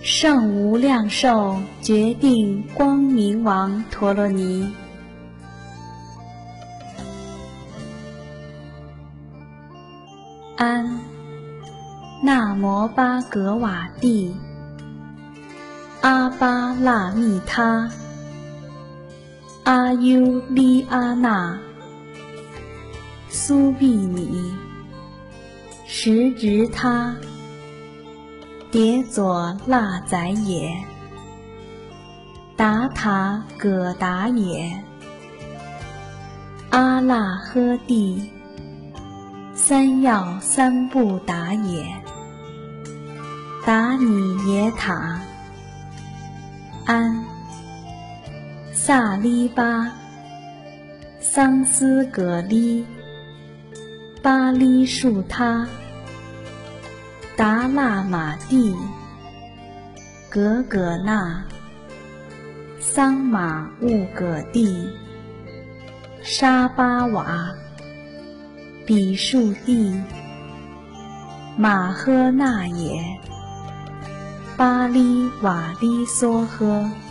上无量寿决定光明王陀罗尼。安，那摩巴格瓦帝，阿巴那密他，阿优利阿那，苏毗尼，什直他，迭佐那宰也，达塔葛达也，阿那呵帝，三要三不达也，达尼耶塔，安，萨利巴，桑斯葛利，巴利树他，达那玛帝，格葛那，桑玛乌葛帝，沙巴瓦，比树帝，马呵那也，巴利瓦利梭呵。